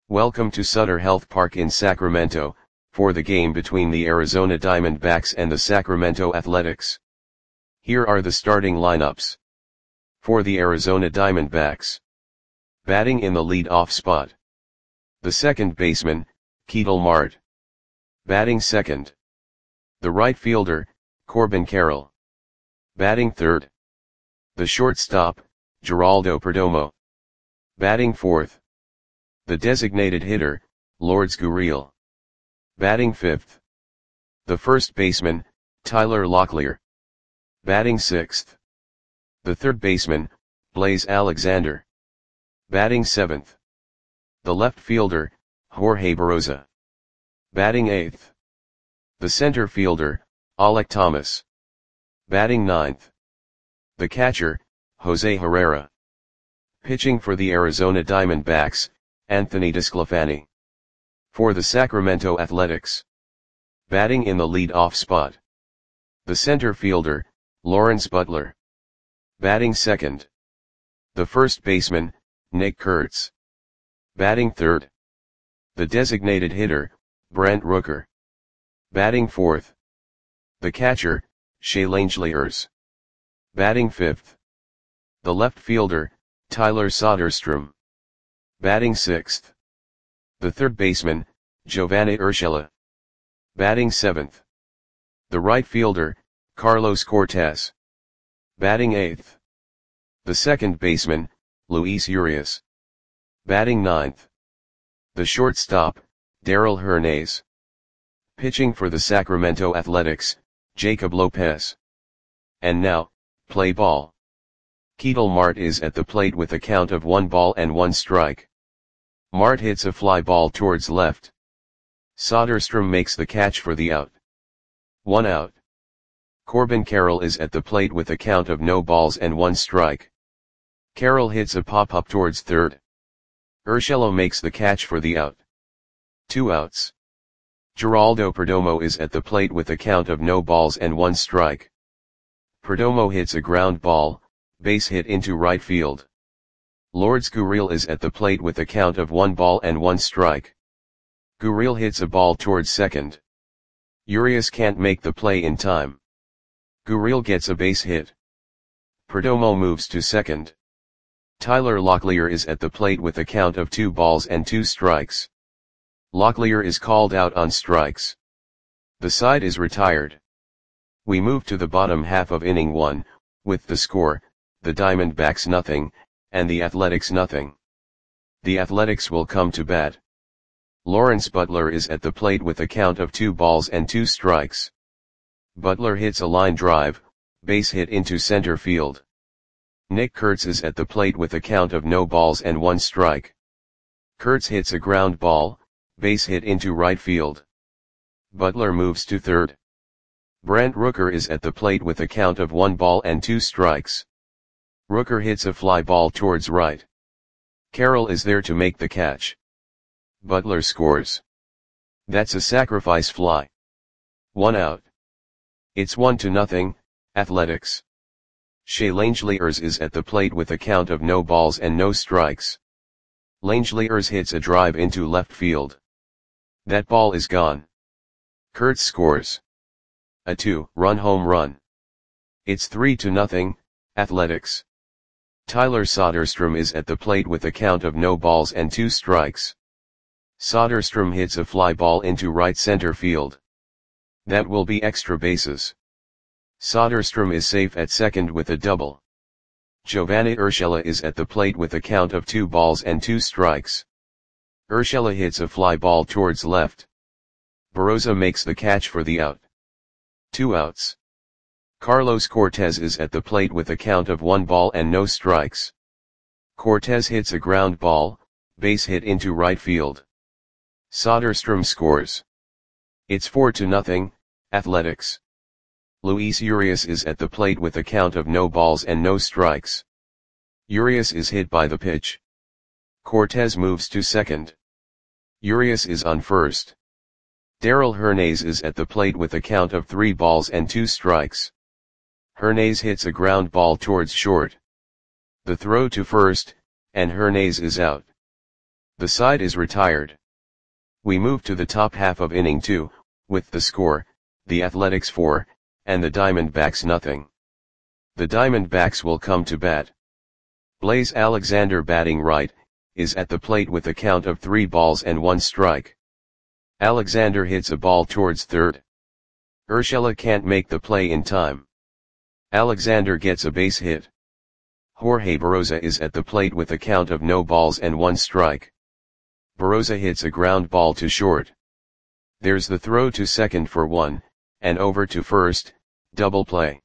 Welcome to Sutter Health Park in Sacramento, for the game between the Arizona Diamondbacks and the Sacramento Athletics. Here are the starting lineups. For the Arizona Diamondbacks. Batting in the lead-off spot. The second baseman, Ketel Marte. Batting second. The right fielder, Corbin Carroll. Batting third. The shortstop, Geraldo Perdomo. Batting fourth. The designated hitter, Lourdes Gurriel. Batting fifth. The first baseman, Tyler Locklear. Batting sixth. The third baseman, Blaise Alexander. Batting seventh. The left fielder, Jorge Barroza. Batting eighth. The center fielder, Alek Thomas. Batting ninth. The catcher, Jose Herrera. Pitching for the Arizona Diamondbacks, Anthony DeSclafani. For the Sacramento Athletics. Batting in the lead-off spot. The center fielder, Lawrence Butler. Batting second. The first baseman, Nick Kurtz. Batting third. The designated hitter, Brent Rooker. Batting fourth. The catcher, Shea Langeliers. Batting fifth. The left fielder, Tyler Soderstrom. Batting sixth. The third baseman, Giovanni Urshela. Batting seventh. The right fielder, Carlos Cortez. Batting eighth. The second baseman, Luis Urias. Batting ninth. The shortstop, Darell Hernaiz. Pitching for the Sacramento Athletics, Jacob Lopez. And now, play ball. Ketel Marte is at the plate with a count of 1-1 Marte hits a fly ball towards left. Soderstrom makes the catch for the out. 1 out. Corbin Carroll is at the plate with a count of 0-1. Carroll hits a pop-up towards third. Urshela makes the catch for the out. 2 outs. Geraldo Perdomo is at the plate with a count of 0-1. Perdomo hits a ground ball, base hit into right field. Lourdes Gurriel is at the plate with a count of 1-1. Gurriel hits a ball towards second. Urias can't make the play in time. Gurriel gets a base hit. Perdomo moves to second. Tyler Locklear is at the plate with a count of 2-2. Locklear is called out on strikes. The side is retired. We move to the bottom half of inning 1, with the score, the Diamondbacks 0, and the Athletics 0. The Athletics will come to bat. Lawrence Butler is at the plate with a count of 2-2. Butler hits a line drive, base hit into center field. Nick Kurtz is at the plate with a count of 0-1. Kurtz hits a ground ball, base hit into right field. Butler moves to third. Brent Rooker is at the plate with a count of 1-2. Rooker hits a fly ball towards right. Carroll is there to make the catch. Butler scores. That's a sacrifice fly. 1 out. It's 1-0, Athletics. Shea Langeliers is at the plate with a count of 0-0. Langeliers hits a drive into left field. That ball is gone. Kurtz scores. A 2-run home run. It's 3-0, Athletics. Tyler Soderstrom is at the plate with a count of 0-2. Soderstrom hits a fly ball into right center field. That will be extra bases. Soderstrom is safe at second with a double. Giovanni Urshela is at the plate with a count of 2-2. Urshela hits a fly ball towards left. Barroza makes the catch for the out. 2 outs. Carlos Cortez is at the plate with a count of 1-0. Cortez hits a ground ball, base hit into right field. Soderstrom scores. It's 4-0, Athletics. Luis Urias is at the plate with a count of 0-0. Urias is hit by the pitch. Cortez moves to second. Urias is on first. Darell Hernaiz is at the plate with a count of 3-2. Hernaiz hits a ground ball towards short. The throw to first, and Hernaiz is out. The side is retired. We move to the top half of inning 2, with the score, the Athletics 4, and the Diamondbacks nothing. The Diamondbacks will come to bat. Blaze Alexander, batting right, is at the plate with a count of 3 balls and 1 strike. Alexander hits a ball towards third. Urshela can't make the play in time. Alexander gets a base hit. Jorge Baroza is at the plate with a count of no balls and 1 strike. Baroza hits a ground ball to short. There's the throw to second for 1, and over to first, double play.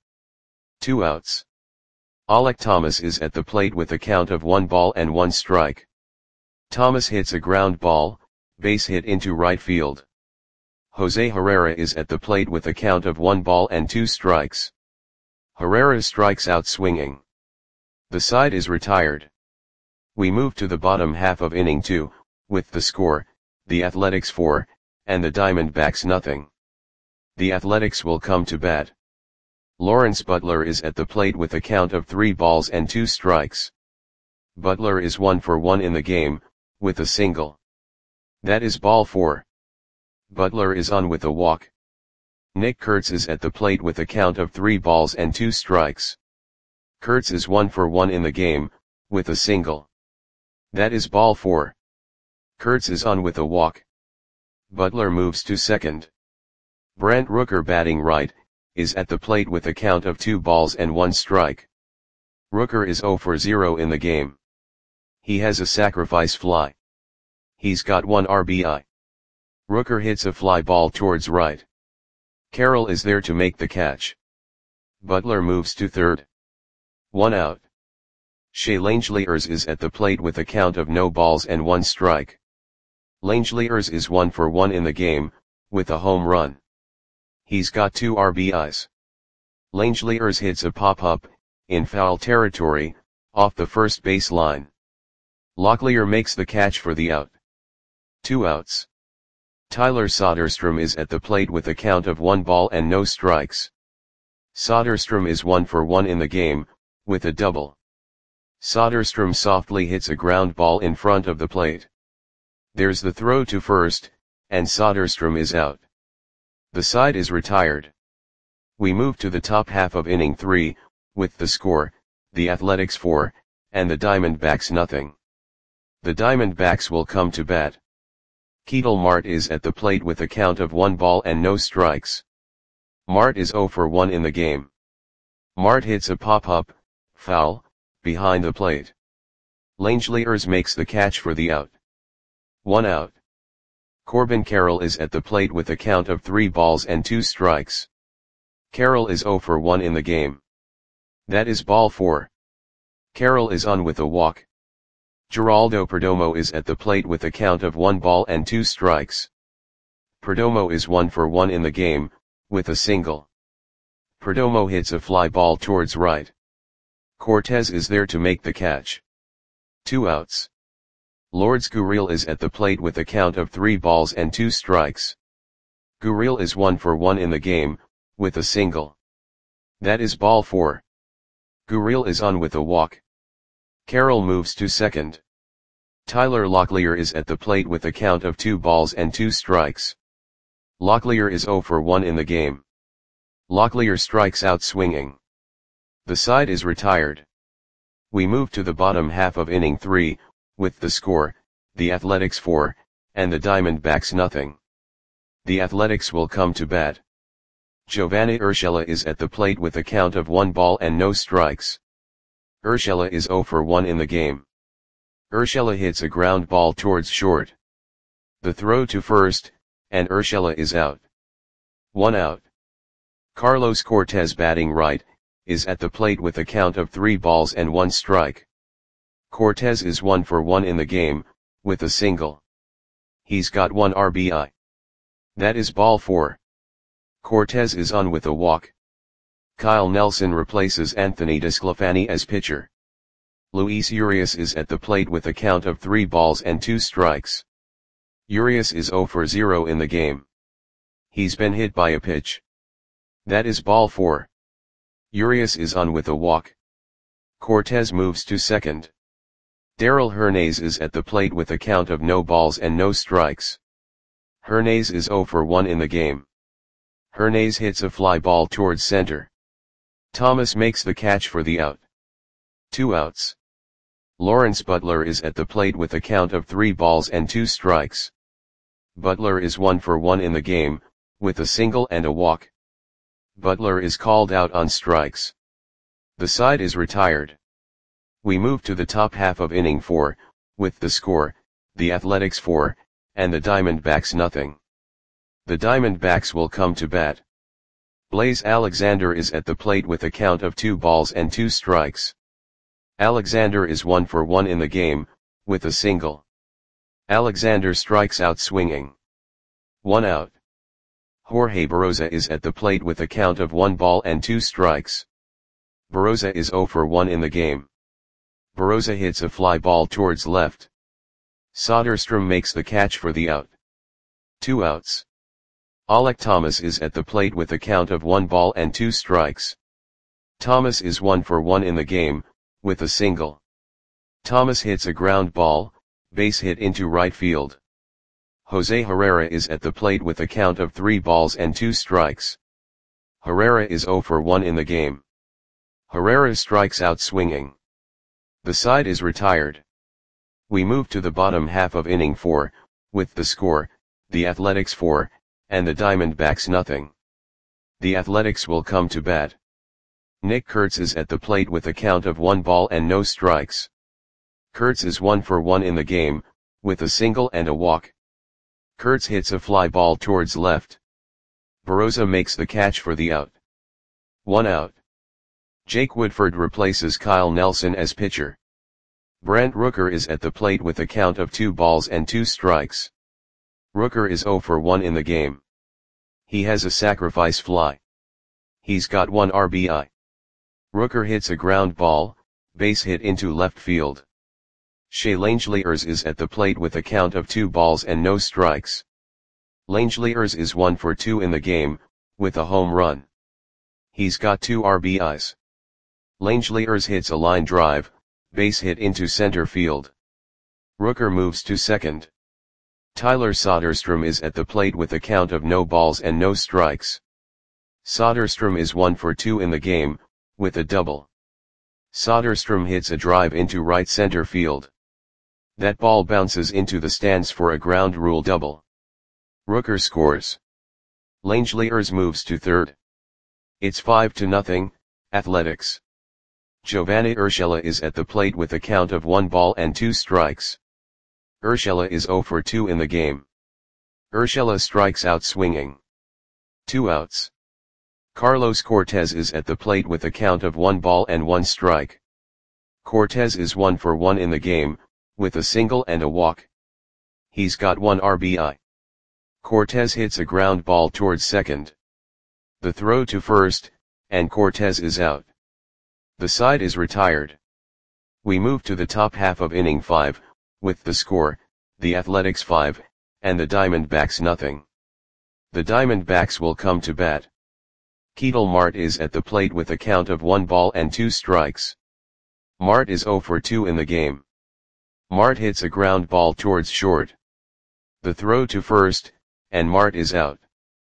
2 outs. Alek Thomas is at the plate with a count of 1 ball and 1 strike. Thomas hits a ground ball, base hit into right field. Jose Herrera is at the plate with a count of 1 ball and 2 strikes. Herrera strikes out swinging. The side is retired. We move to the bottom half of inning 2, with the score, the Athletics 4, and the Diamondbacks nothing. The Athletics will come to bat. Lawrence Butler is at the plate with a count of 3 balls and 2 strikes. Butler is 1 for 1 in the game, with a single. That is ball 4. Butler is on with a walk. Nick Kurtz is at the plate with a count of 3 balls and 2 strikes. Kurtz is 1 for 1 in the game, with a single. That is ball 4. Kurtz is on with a walk. Butler moves to second. Brent Rooker, batting right, is at the plate with a count of 2 balls and 1 strike. Rooker is 0 for 0 in the game. He has a sacrifice fly. He's got 1 RBI. Rooker hits a fly ball towards right. Carroll is there to make the catch. Butler moves to third. 1 out. Shea Langeliers is at the plate with a count of no balls and 1 strike. Langeliers is 1 for 1 in the game, with a home run. He's got 2 RBIs. Langeliers hits a pop-up, in foul territory, off the first base line. Locklear makes the catch for the out. 2 outs. Tyler Soderstrom is at the plate with a count of 1 ball and no strikes. Soderstrom is 1 for 1 in the game, with a double. Soderstrom softly hits a ground ball in front of the plate. There's the throw to first, and Soderstrom is out. The side is retired. We move to the top half of inning 3, with the score, the Athletics 4, and the Diamondbacks nothing. The Diamondbacks will come to bat. Ketel Marte is at the plate with a count of 1 ball and no strikes. Marte is 0 for 1 in the game. Marte hits a pop-up, foul, behind the plate. Langeliers makes the catch for the out. 1 out. Corbin Carroll is at the plate with a count of 3 balls and 2 strikes. Carroll is 0 for 1 in the game. That is ball 4. Carroll is on with a walk. Geraldo Perdomo is at the plate with a count of 1 ball and 2 strikes. Perdomo is 1 for 1 in the game, with a single. Perdomo hits a fly ball towards right. Cortez is there to make the catch. 2 outs. Lourdes Gurriel is at the plate with a count of 3 balls and 2 strikes. Gurriel is 1 for 1 in the game, with a single. That is ball 4. Gurriel is on with a walk. Carroll moves to second. Tyler Locklear is at the plate with a count of 2 balls and 2 strikes. Locklear is 0 for 1 in the game. Locklear strikes out swinging. The side is retired. We move to the bottom half of inning 3, with the score, the Athletics 4, and the Diamondbacks nothing. The Athletics will come to bat. Giovanni Urshela is at the plate with a count of 1 ball and no strikes. Urshela is 0 for 1 in the game. Urshela hits a ground ball towards short. The throw to first, and Urshela is out. 1 out. Carlos Cortez, batting right, is at the plate with a count of 3 balls and 1 strike. Cortez is 1 for 1 in the game, with a single. He's got 1 RBI. That is ball 4. Cortez is on with a walk. Kyle Nelson replaces Anthony DeSclafani as pitcher. Luis Urias is at the plate with a count of 3 balls and 2 strikes. Urias is 0 for 0 in the game. He's been hit by a pitch. That is ball 4. Urias is on with a walk. Cortez moves to second. Darrell Hernandez is at the plate with a count of no balls and no strikes. Hernandez is 0 for 1 in the game. Hernandez hits a fly ball towards center. Thomas makes the catch for the out. 2 outs. Lawrence Butler is at the plate with a count of 3 balls and 2 strikes. Butler is 1 for 1 in the game, with a single and a walk. Butler is called out on strikes. The side is retired. We move to the top half of inning 4, with the score, the Athletics 4, and the Diamondbacks nothing. The Diamondbacks will come to bat. Blaze Alexander is at the plate with a count of 2 balls and 2 strikes. Alexander is 1 for 1 in the game, with a single. Alexander strikes out swinging. 1 out. Jorge Baroza is at the plate with a count of 1 ball and 2 strikes. Baroza is 0 for 1 in the game. Baroza hits a fly ball towards left. Soderstrom makes the catch for the out. 2 outs. Alek Thomas is at the plate with a count of 1 ball and 2 strikes. Thomas is 1 for 1 in the game, with a single. Thomas hits a ground ball, base hit into right field. Jose Herrera is at the plate with a count of 3 balls and 2 strikes. Herrera is 0 for 1 in the game. Herrera strikes out swinging. The side is retired. We move to the bottom half of inning 4, with the score, the Athletics 4, and the Diamondbacks nothing. The Athletics will come to bat. Nick Kurtz is at the plate with a count of 1 ball and no strikes. Kurtz is 1 for 1 in the game, with a single and a walk. Kurtz hits a fly ball towards left. Baroza makes the catch for the out. 1 out. Jake Woodford replaces Kyle Nelson as pitcher. Brent Rooker is at the plate with a count of 2 balls and 2 strikes. Rooker is 0 for 1 in the game. He has a sacrifice fly. He's got 1 RBI. Rooker hits a ground ball, base hit into left field. Shea Langeliers is at the plate with a count of 2 balls and no strikes. Langeliers is 1 for 2 in the game, with a home run. He's got 2 RBIs. Langeliers hits a line drive, base hit into center field. Rooker moves to second. Tyler Soderstrom is at the plate with a count of no balls and no strikes. Soderstrom is 1 for 2 in the game, with a double. Soderstrom hits a drive into right center field. That ball bounces into the stands for a ground rule double. Rooker scores. Langeliers moves to third. It's 5-0, Athletics. Giovanni Urshela is at the plate with a count of 1 ball and 2 strikes. Urshela is 0 for 2 in the game. Urshela strikes out swinging. 2 outs. Carlos Cortez is at the plate with a count of 1 ball and 1 strike. Cortez is 1 for 1 in the game, with a single and a walk. He's got 1 RBI. Cortez hits a ground ball towards second. The throw to first, and Cortez is out. The side is retired. We move to the top half of inning 5, with the score, the Athletics 5, and the Diamondbacks nothing. The Diamondbacks will come to bat. Ketel Marte is at the plate with a count of 1 ball and 2 strikes. Marte is 0 for 2 in the game. Marte hits a ground ball towards short. The throw to first, and Marte is out.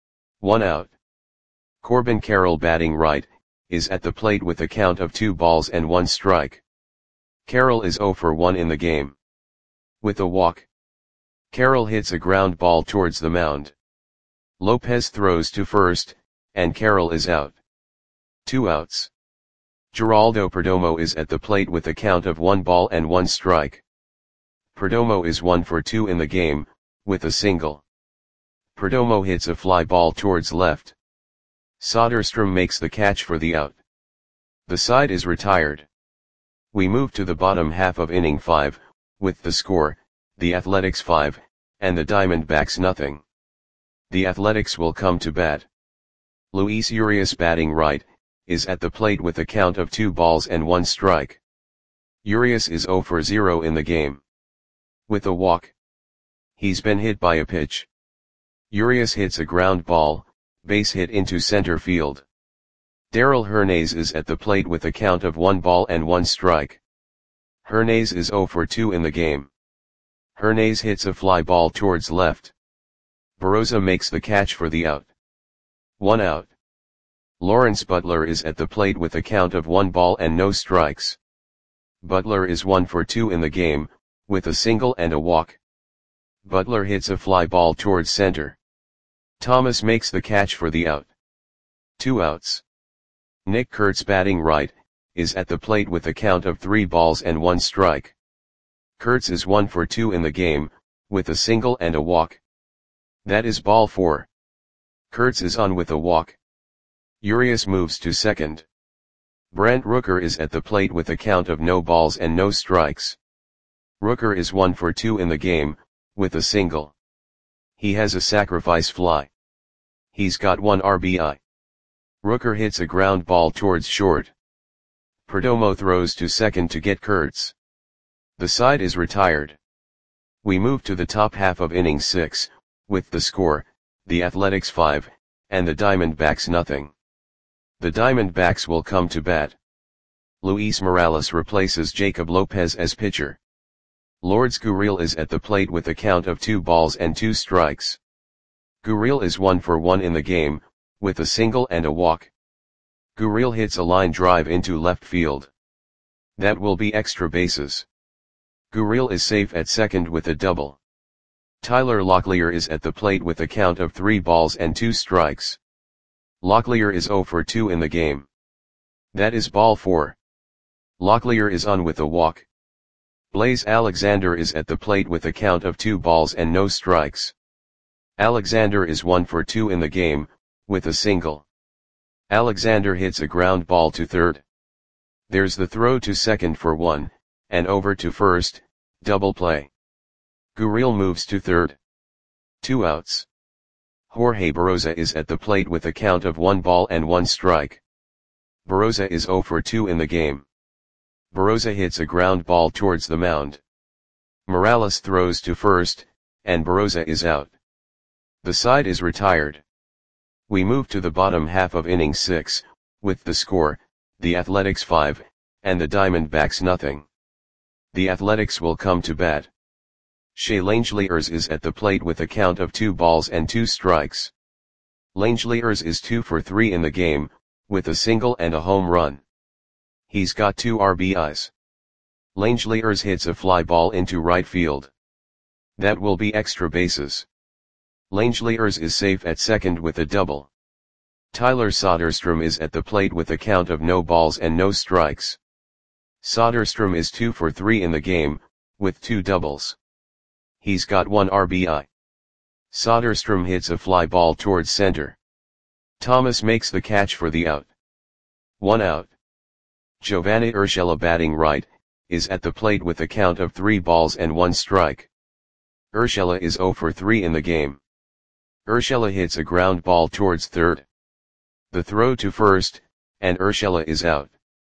1 out. Corbin Carroll batting right, is at the plate with a count of 2 balls and 1 strike. Carroll is 0 for 1 in the game. With a walk. Carroll hits a ground ball towards the mound. Lopez throws to first, and Carroll is out. 2 outs. Geraldo Perdomo is at the plate with a count of 1 ball and 1 strike. Perdomo is 1 for 2 in the game, with a single. Perdomo hits a fly ball towards left. Soderstrom makes the catch for the out. The side is retired. We move to the bottom half of inning 5, with the score, the Athletics 5, and the Diamondbacks nothing. The Athletics will come to bat. Luis Urias batting right, is at the plate with a count of 2 balls and 1 strike. Urias is 0 for 0 in the game. With a walk. He's been hit by a pitch. Urias hits a ground ball, base hit into center field. Darrell Hernandez is at the plate with a count of 1 ball and 1 strike. Hernandez is 0 for 2 in the game. Hernandez hits a fly ball towards left. Barosa makes the catch for the out. 1 out. Lawrence Butler is at the plate with a count of 1 ball and no strikes. Butler is 1 for 2 in the game, with a single and a walk. Butler hits a fly ball towards center. Thomas makes the catch for the out. 2 outs. Nick Kurtz, batting right, is at the plate with a count of 3 balls and 1 strike. Kurtz is 1 for 2 in the game, with a single and a walk. That is ball 4. Kurtz is on with a walk. Urias moves to second. Brent Rooker is at the plate with a count of no balls and no strikes. Rooker is 1 for 2 in the game, with a single. He has a sacrifice fly. He's got 1 RBI. Rooker hits a ground ball towards short. Perdomo throws to second to get Kurtz. The side is retired. We move to the top half of inning 6, with the score, the Athletics 5, and the Diamondbacks nothing. The Diamondbacks will come to bat. Luis Morales replaces Jacob Lopez as pitcher. Lourdes Gurriel is at the plate with a count of 2 balls and 2 strikes. Gurriel is 1 for 1 in the game, with a single and a walk. Gurriel hits a line drive into left field. That will be extra bases. Gurriel is safe at second with a double. Tyler Locklear is at the plate with a count of 3 balls and 2 strikes. Locklear is 0 for 2 in the game. That is ball 4. Locklear is on with a walk. Blaze Alexander is at the plate with a count of 2 balls and no strikes. Alexander is 1 for 2 in the game, with a single. Alexander hits a ground ball to third. There's the throw to second for 1, and over to first, double play. Gurriel moves to third. 2 outs. Jorge Barosa is at the plate with a count of 1 ball and 1 strike. Barosa is 0 for 2 in the game. Barosa hits a ground ball towards the mound. Morales throws to first, and Barosa is out. The side is retired. We move to the bottom half of inning 6, with the score, the Athletics 5, and the Diamondbacks nothing. The Athletics will come to bat. Shea Langeliers is at the plate with a count of 2 balls and 2 strikes. Langeliers is 2 for 3 in the game, with a single and a home run. He's got 2 RBIs. Langeliers hits a fly ball into right field. That will be extra bases. Langeliers is safe at second with a double. Tyler Soderstrom is at the plate with a count of no balls and no strikes. Soderstrom is 2 for 3 in the game, with 2 doubles. He's got 1 RBI. Soderstrom hits a fly ball towards center. Thomas makes the catch for the out. 1 out. Giovanni Urshela, batting right, is at the plate with a count of 3 balls and 1 strike. Urshela is 0 for 3 in the game. Urshela hits a ground ball towards third. The throw to first, and Urshela is out.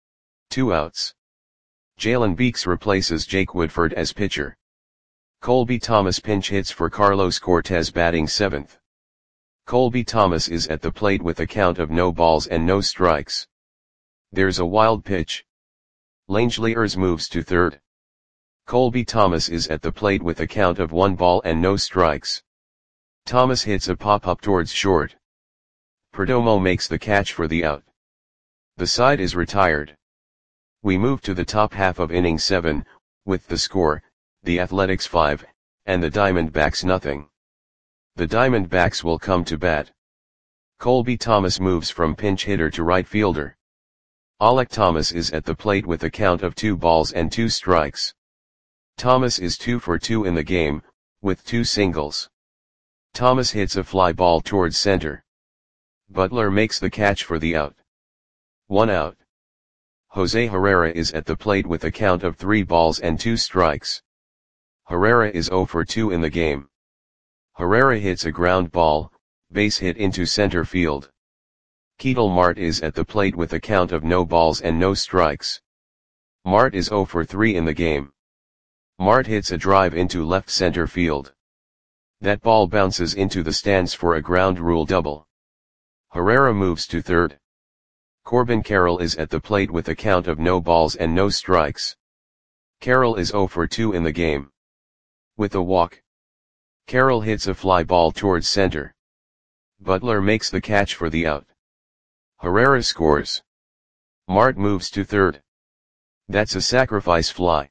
2 outs. Jalen Beeks replaces Jake Woodford as pitcher. Colby Thomas pinch hits for Carlos Cortez, batting 7th. Colby Thomas is at the plate with a count of no balls and no strikes. There's a wild pitch. Langeliers moves to third. Colby Thomas is at the plate with a count of 1 ball and no strikes. Thomas hits a pop-up towards short. Perdomo makes the catch for the out. The side is retired. We move to the top half of inning 7, with the score, the Athletics 5, and the Diamondbacks nothing. The Diamondbacks will come to bat. Colby Thomas moves from pinch hitter to right fielder. Alek Thomas is at the plate with a count of 2 balls and 2 strikes. Thomas is 2 for 2 in the game, with 2 singles. Thomas hits a fly ball towards center. Butler makes the catch for the out. 1 out. Jose Herrera is at the plate with a count of 3 balls and 2 strikes. Herrera is 0 for 2 in the game. Herrera hits a ground ball, base hit into center field. Ketel Marte is at the plate with a count of no balls and no strikes. Marte is 0 for 3 in the game. Marte hits a drive into left center field. That ball bounces into the stands for a ground rule double. Herrera moves to third. Corbin Carroll is at the plate with a count of no balls and no strikes. Carroll is 0 for 2 in the game. With a walk, Carroll hits a fly ball towards center. Butler makes the catch for the out. Herrera scores. Mart moves to third. That's a sacrifice fly.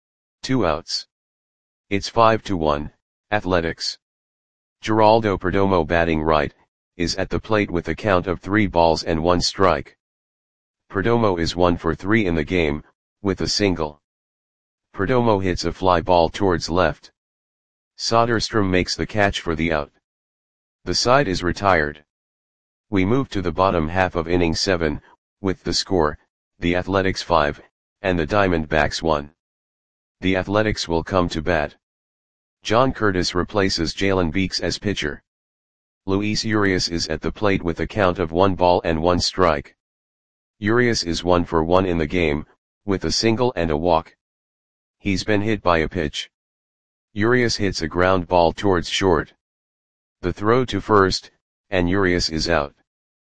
2 outs. It's 5-1, Athletics. Geraldo Perdomo, batting right, is at the plate with a count of 3 balls and 1 strike. Perdomo is 1 for 3 in the game, with a single. Perdomo hits a fly ball towards left. Soderstrom makes the catch for the out. The side is retired. We move to the bottom half of inning 7, with the score, the Athletics 5, and the Diamondbacks 1. The Athletics will come to bat. John Curtis replaces Jalen Beeks as pitcher. Luis Urias is at the plate with a count of 1 ball and 1 strike. Urias is 1 for 1 in the game, with a single and a walk. He's been hit by a pitch. Urias hits a ground ball towards short. The throw to first, and Urias is out.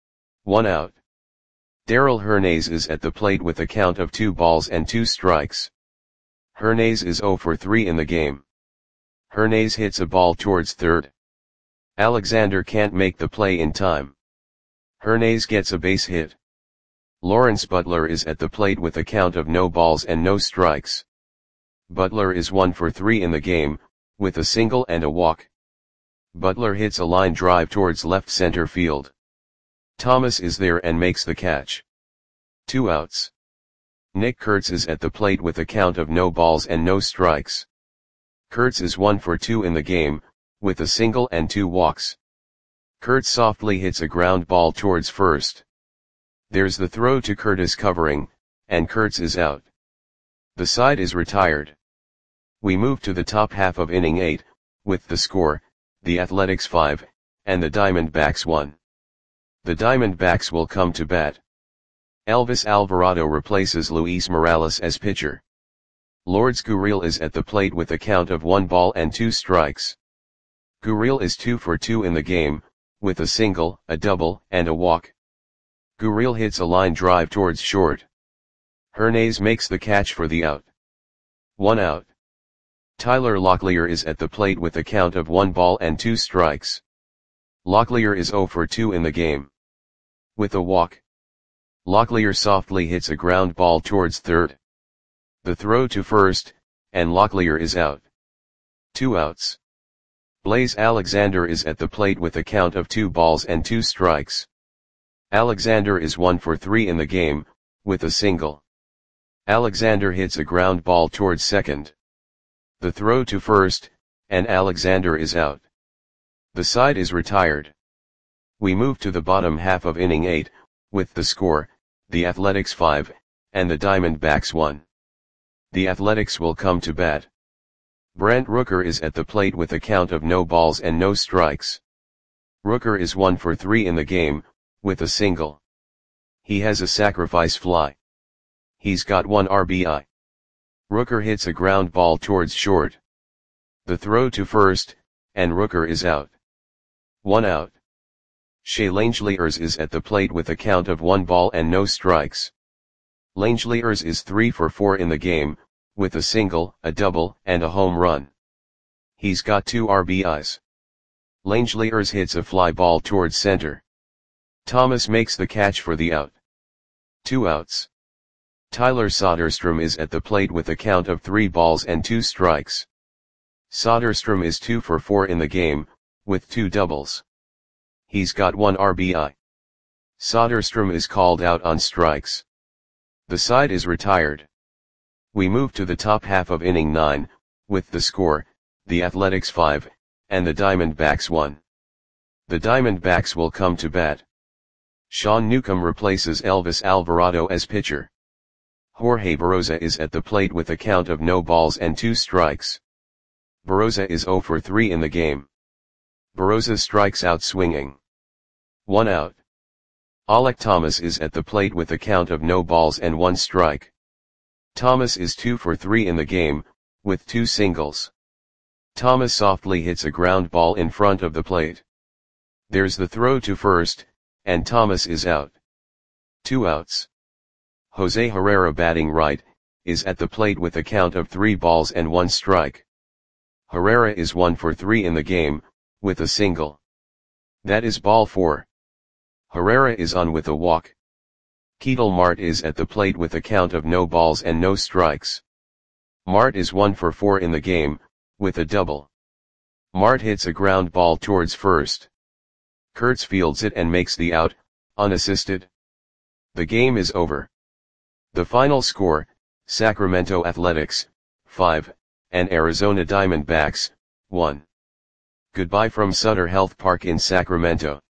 1 out. Darell Hernaiz is at the plate with a count of 2 balls and 2 strikes. Hernaiz is 0 for 3 in the game. Hernaiz hits a ball towards third. Alexander can't make the play in time. Hernaiz gets a base hit. Lawrence Butler is at the plate with a count of no balls and no strikes. Butler is 1 for 3 in the game, with a single and a walk. Butler hits a line drive towards left center field. Thomas is there and makes the catch. 2 outs. Nick Kurtz is at the plate with a count of no balls and no strikes. Kurtz is 1 for 2 in the game, with a single and 2 walks. Kurtz softly hits a ground ball towards first. There's the throw to Curtis covering, and Kurtz is out. The side is retired. We move to the top half of inning 8, with the score, the Athletics 5, and the Diamondbacks 1. The Diamondbacks will come to bat. Elvis Alvarado replaces Luis Morales as pitcher. Lourdes Gurriel is at the plate with a count of 1 ball and 2 strikes. Gurriel is 2 for 2 in the game, with a single, a double, and a walk. Gurriel hits a line drive towards short. Hernaiz makes the catch for the out. 1 out. Tyler Locklear is at the plate with a count of 1 ball and 2 strikes. Locklear is 0 for 2 in the game. With a walk, Locklear softly hits a ground ball towards third. The throw to first, and Locklear is out. 2 outs. Blaze Alexander is at the plate with a count of 2 balls and 2 strikes. Alexander is 1 for 3 in the game, with a single. Alexander hits a ground ball towards second. The throw to first, and Alexander is out. The side is retired. We move to the bottom half of inning 8, with the score, the Athletics 5, and the Diamondbacks 1. The Athletics will come to bat. Brent Rooker is at the plate with a count of no balls and no strikes. Rooker is 1 for 3 in the game, with a single. He has a sacrifice fly. He's got 1 RBI. Rooker hits a ground ball towards short. The throw to first, and Rooker is out. 1 out. Shea Langeliers is at the plate with a count of 1 ball and no strikes. Langeliers is 3 for 4 in the game, with a single, a double, and a home run. He's got 2 RBIs. Langeliers hits a fly ball towards center. Thomas makes the catch for the out. 2 outs. Tyler Soderstrom is at the plate with a count of 3 balls and 2 strikes. Soderstrom is 2 for 4 in the game, with 2 doubles. He's got 1 RBI. Soderstrom is called out on strikes. The side is retired. We move to the top half of inning 9, with the score, the Athletics 5, and the Diamondbacks 1. The Diamondbacks will come to bat. Sean Newcomb replaces Elvis Alvarado as pitcher. Jorge Baroza is at the plate with a count of no balls and 2 strikes. Baroza is 0 for 3 in the game. Baroza strikes out swinging. 1 out. Alek Thomas is at the plate with a count of no balls and 1 strike. Thomas is 2 for 3 in the game, with 2 singles. Thomas softly hits a ground ball in front of the plate. There's the throw to first, and Thomas is out. 2 outs. Jose Herrera, batting right, is at the plate with a count of 3 balls and 1 strike. Herrera is 1 for 3 in the game, with a single. That is ball 4. Herrera is on with a walk. Ketel Marte is at the plate with a count of no balls and no strikes. Marte is 1 for 4 in the game, with a double. Marte hits a ground ball towards first. Kurtz fields it and makes the out, unassisted. The game is over. The final score, Sacramento Athletics, 5, and Arizona Diamondbacks, 1. Goodbye from Sutter Health Park in Sacramento.